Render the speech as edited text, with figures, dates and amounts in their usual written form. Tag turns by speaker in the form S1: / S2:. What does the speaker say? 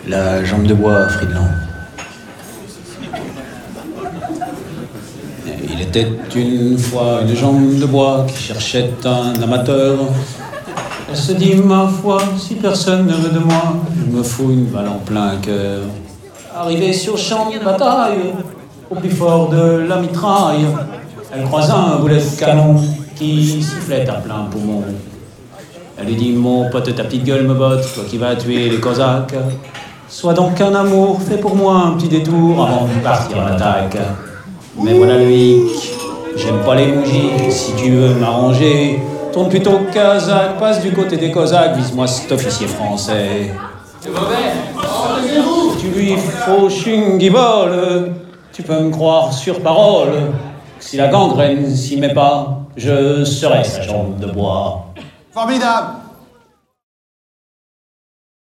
S1: La jambe de bois, Friedland. Il était une fois une jambe de bois qui cherchait un amateur. Elle se dit, ma foi, si personne ne veut de moi, je me fous une balle en plein cœur. Arrivée sur champ de bataille, au plus fort de la mitraille, elle croisa un boulet de canon qui sifflait à plein poumon. Elle lui dit, mon pote, ta petite gueule me botte, toi qui vas tuer les Cosaques. Sois donc un amour, fais pour moi un petit détour avant de partir à l'attaque. Mais voilà lui, j'aime pas les mougies, si tu veux m'arranger, tourne plutôt Kazakh, passe du côté des Cosaques, vise-moi cet officier français. C'est mauvais. Tu lui fauches une guibole, tu peux me croire sur parole. Si la gangrène s'y met pas, je serai sa jambe de bois.
S2: Formidable.